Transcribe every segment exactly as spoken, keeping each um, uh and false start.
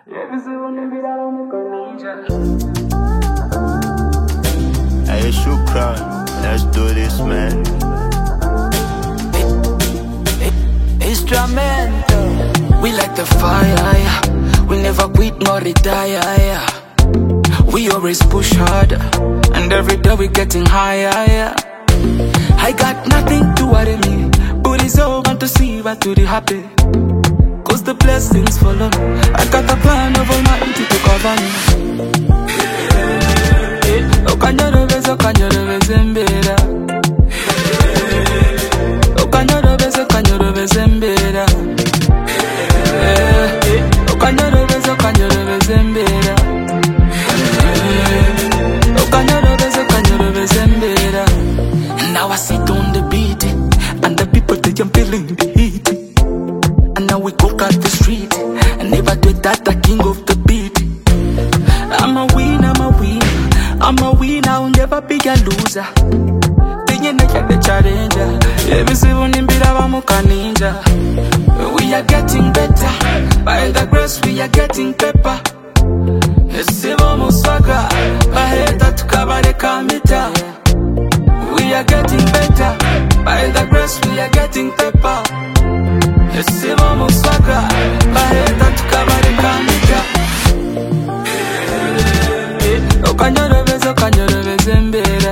Hey, Shukran, let's do this, man. Instrumental, we like the fire. We never quit nor retire. We always push harder, and every day we getting higher. I got nothing to worry me, but it's all want to see what to be happy. Cause the blessings follow me. I got a plan of Almighty to cover me. Okanyoro bezo, okanyoro bezembera. Okanyoro bezo, okanyoro bezembera. Okanyoro bezo, okanyoro bezembera. Okanyoro bezo, okanyoro bezembera. Now I sit on the beat, and the people they am feeling the heat. And now we go out the street, and never do that, the king of the beat. I'm a winner, I'm a winner, I'm a winner, I'll never be a loser. Thinking I get the challenger, every seven in Birabamuka ninja. We are getting better, by the grace we are getting pepper. Esibo muswaga, baheta tukabale kamita. We are getting better, by the grace we are getting pepper. Esibo muswaga, baheta tukabale kamita. Okanyoro bezo, okanyoro bezembera.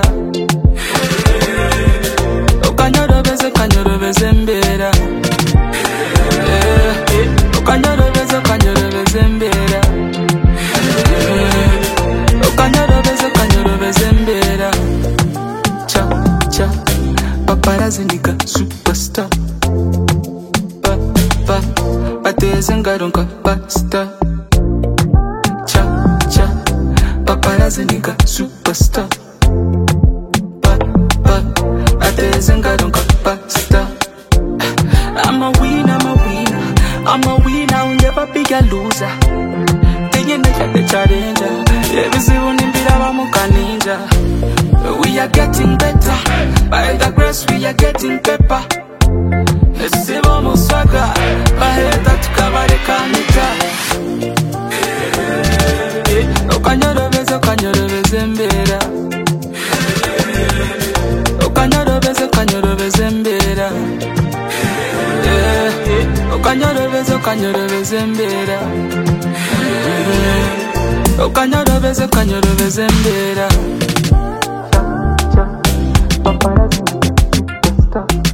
Okanyoro bezo, okanyoro bezembera. Okanyoro bezo, okanyoro bezembera. Okanyoro bezo, okanyoro bezembera. Cha, cha, paparazzi nigga superstar. Pa, pa, bateze ngaronka basta. Cha, cha, paparazzi nigga superstar. Pa, pa, bateze ngaronka basta. I'm a winner, I'm a winner, I'm a winner, I'll never be a loser. Thinking I get the challenger, every seven in Birabamuka ninja. We are getting better, by the grace we are getting pepper. Esibo muswaga, baheta tukabale kamita. Okanyoro bezo, okanyoro bezembera. Okanyoro bezo, okanyoro bezembera. Okanyoro bezo, okanyoro bezembera. Okanyoro bezo, okanyoro bezembera. Paparazzi, stop.